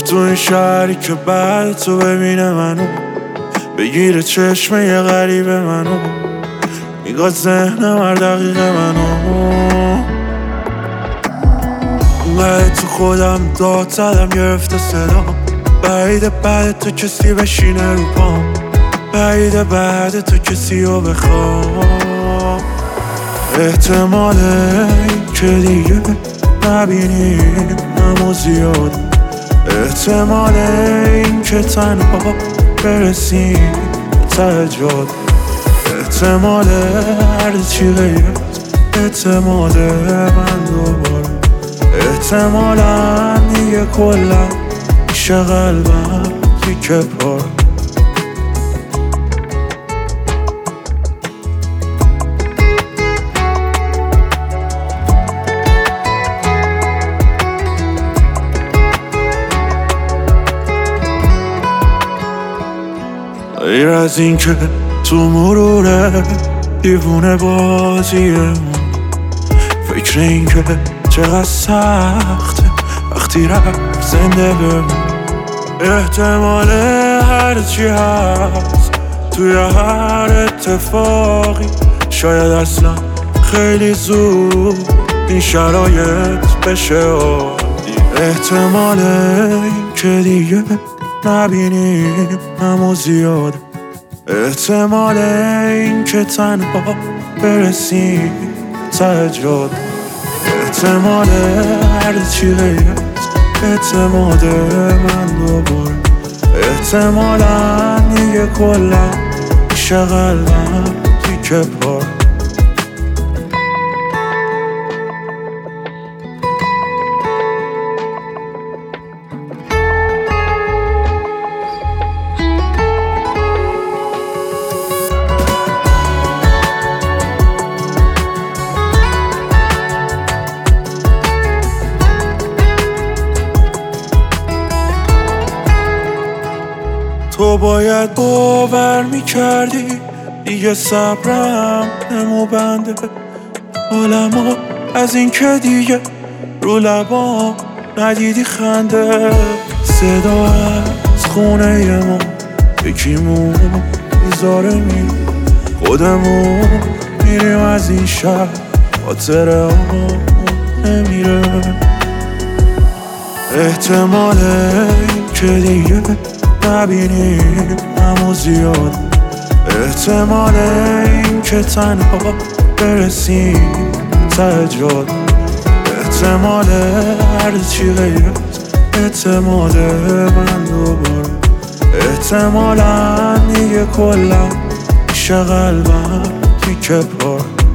تو این شهری که بعد تو ببینه منو، بگیره چشم یه غریب منو، نگاه ذهنم هر دقیقه منو. اونقدر تو خودم داد زدم گرفته صدام، بعیده بعد تو کسی بشینه رو پام، بعیده بعد تو کسی رو بخوام. احتماله این که دیگه نبینیم همو زیاد، احتماله این که تنها برسیم ته جاده، احتماله هر چی غیرت اعتماده من دوباره، احتمالا دیگه کلا میشه قلبم تیکه پاره. غیر از این که تو مروره دیوونه بازیمون، فکر این که چقدر سخته وقتی رفت زنده بمون. احتمال هر چی هست توی هر اتفاقی، شاید اصلا خیلی زود این شرایط بشه عادی. احتمال این که دیگه نبینیم همو زیاده، احتمال این که تنها برسیم ته جاده، احتمال هر چی غیرت اعتماد من دوباره، احتمالا دیگه کلا میشه قلبم تیکه پاره. تو باید باور میکردی دیگه صبرم نمو بنده، حالمو از این که دیگه رو لبام ندیدی خنده. صدا از خونه ما یکیمون میذاره می خودمون میریم از این شهر، خاطره ها نمیره. احتمال این که دیگه نبینیم همو زیاد، احتمال این که تنها برسیم ته جاده، احتمال هر چی غیرت اعتماد من دوباره، احتمالا دیگه کلا میشه قلبم تیکه پاره.